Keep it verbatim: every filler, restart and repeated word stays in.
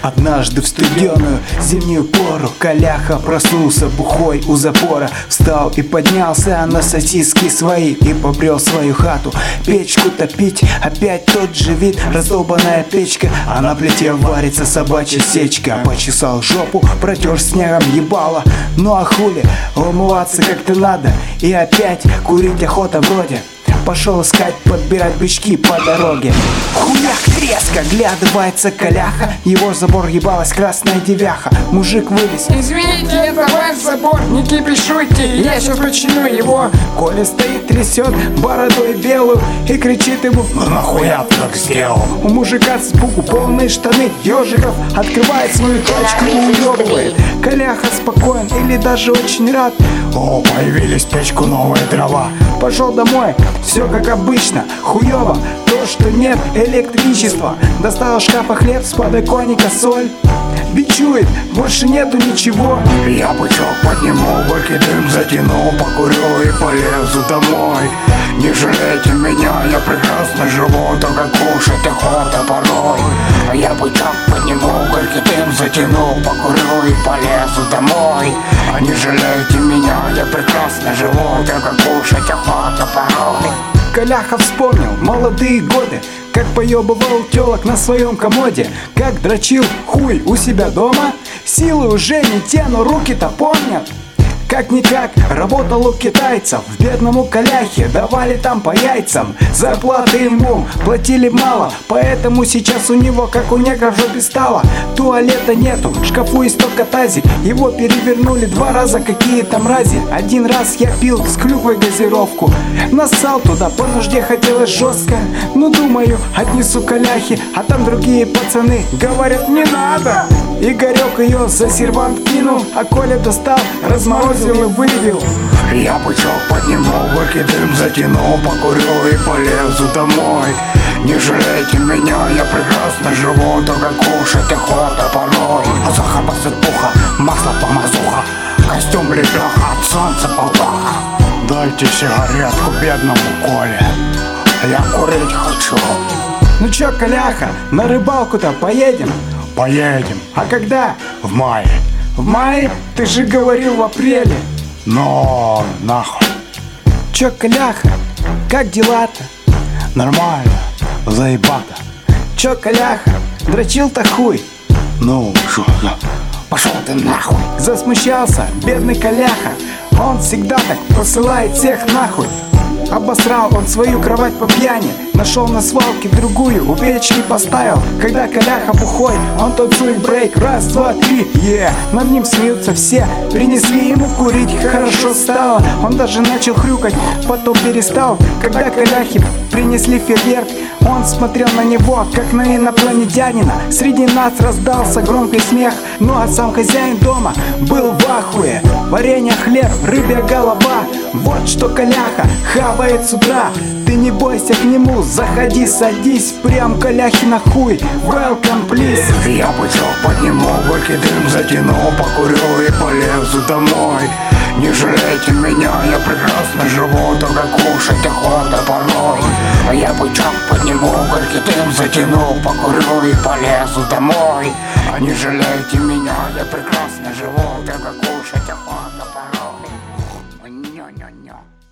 Однажды в студеную зимнюю пору Коляха проснулся бухой у запора. Встал и поднялся на сосиски свои и побрел свою хату печку топить. Опять тот же вид, раздолбанная печка, а на плите варится собачья сечка. Почесал жопу, протер снегом ебало. Ну а хули, умываться как-то надо. И опять курить охота вроде. Пошел искать, подбирать бычки по дороге. Хуяк, треск, оглядывается Коляха. Его забор ебалась красная девяха. Мужик вылез. Извините, это ваш забор, не кипишуйте, я сейчас починю его. Коля стоит, трясет бородой белую и кричит ему: ну нахуя ты так сделал? У мужика сбоку полные штаны ежиков. Открывает свою тачку и уебывает. Коляха спокоен или даже очень рад. О, появились печку новые дрова. Пошел домой, все как обычно, хуёво то, что нет электричества. Достал из шкафа хлеб, с подоконника соль. Бичует, больше нету ничего. Я бычок подниму, горький дым затяну, покурю и полезу домой. Не жалейте меня, я прекрасно живу, только кушать охота порой. Я бычок подниму, горький дым затяну, покурю и полезу домой. А не жалейте меня, я прекрасно живу, только кушать охота порой. Коляха вспомнил молодые годы, как поебывал телок на своем комоде, как дрочил хуй у себя дома. Силы уже не те, но руки-то помнят. Как-никак работал у китайцев. В бедному Коляхе давали там по яйцам. Зарплаты ему платили мало, поэтому сейчас у него, как у негров, в жопе стало. Туалета нету, в шкафу есть только тазик. Его перевернули два раза какие-то мрази. Один раз я пил с клюквой газировку. Нассал туда, по нужде хотелось жестко. Ну думаю, отнесу Коляхе, а там другие пацаны говорят: не надо. Игорек ее за сервант кинул, а Коля достал, разморозил и вылил. Я бычок подниму, горький дым затяну, покурю и полезу домой. Не жалейте меня, я прекрасно живу, только кушать охота порой. А сахар посыпуха, масло помазуха, костюм лепеха, от солнца полтаха. Дайте сигаретку бедному Коле, я курить хочу. Ну чё, Коляха, на рыбалку-то поедем? Поедем. А когда? В мае. В мае? Ты же говорил в апреле. Но нахуй. Чё, Коляха, как дела-то? Нормально, заебато. Чё, Коляха, дрочил-то хуй? Ну, шо, пошел ты нахуй. Засмущался бедный Коляха. Он всегда так посылает всех нахуй. Обосрал он свою кровать по пьяни. Нашел на свалке другую, у печки поставил. Когда Коляха бухой, он танцует брейк. Раз, два, три, е, yeah. Над ним смеются все. Принесли ему курить, хорошо стало. Он даже начал хрюкать, потом перестал. Когда Коляхе принесли фейерверк, он смотрел на него, как на инопланетянина. Среди нас раздался громкий смех. Ну а сам хозяин дома был в ахуе. Варенье, хлеб, рыбья голова. Вот что Коляха хавает с утра. Ты не бойся к нему, заходи, садись. Прям Коляхи на хуй, welcome please. Я бычок подниму, горький дым затяну, покурю и полезу домой. Не жалейте меня, я прекрасно живу, только кушать охота порой. А я бычок подниму, горький дым затяну, покурю и полезу домой. А не жалейте меня, я прекрасно живу, только кушать охота порой. Ня-ня-ня.